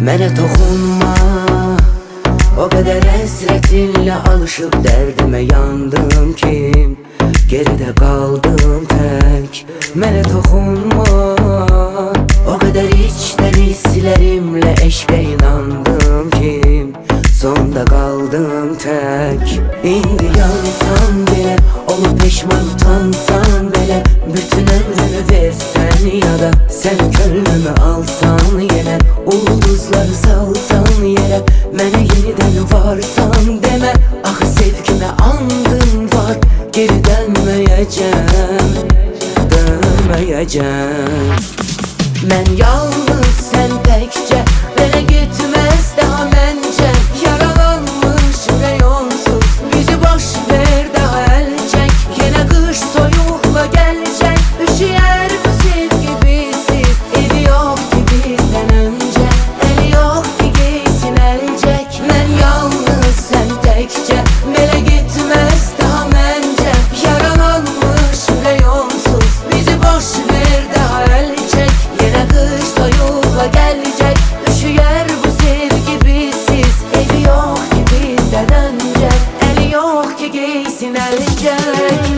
Mənə toxunma, o qədər həsrətinlə alışıb dərdimə yandım ki, geridə qaldım tək. Mənə toxunma, o qədər içdən hisslərimlə eşqə inandım ki, sonda qaldım tək. İndi yansan belə, olub peşman utansan belə, bütün ömrünü versən ya da sən könlümü alsan yenə, ulduzları salsan yerə, mənə yenidən varsan demə. Axı sevgimə andım var, geri dönməyəcəm, dönməyəcəm. Mən yalnız sən təkcə, belə getməz daha məncə. Yaralanmış reyonsuz, bizi boş ver daha əl çək. Yenə qış soyuqla gələcək, üşüyər bu sevgi bizsiz. Evi yox ki bizdən öncə, əli yox ki giysin əlcək. Mən yalnız sən təkcə, belə getməz daha məncə. Yaralanmış reyonsuz, bizi boş ver daha əl çək. Yenə qış soyuqla gələcək, üşüyər bu sevgi bizsiz. Evi yox ki bizdən öncə, əli yox ki giysin əlcək.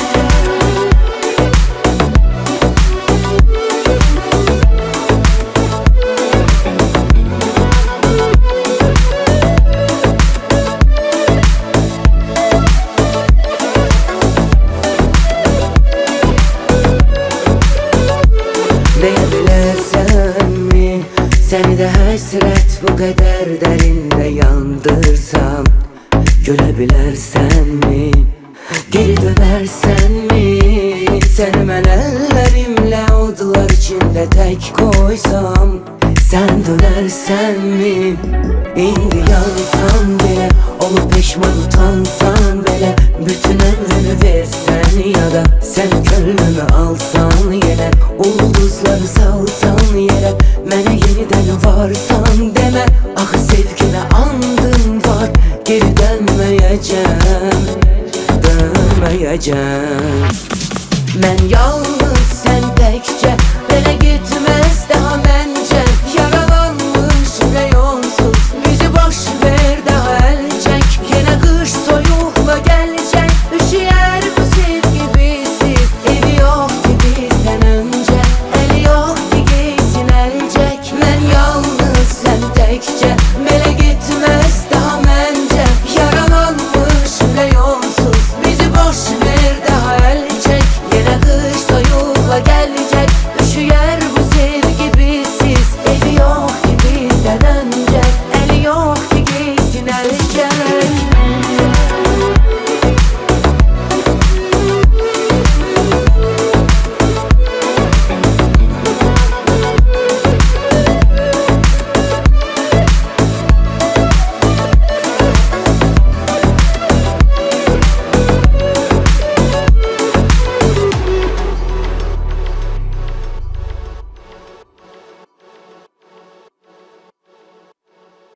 Deyə bilərsənmi, səni də həsrət bu qədər dərində yandırsam, gölə bilərsənmi, geri dönərsənmi? Səni mən əllərimlə odlar içində tək qoysam, sən dönərsənmi? İndi yansan belə, olub peşman utansan belə, bütün ömrünü versən ya da sən könlümü alsan yenə, ulduzları salsan yerə, mənə yenidən varsan demə. Axı sevgimə andım var, geri dönməyəcəm, dönməyəcəm. Mən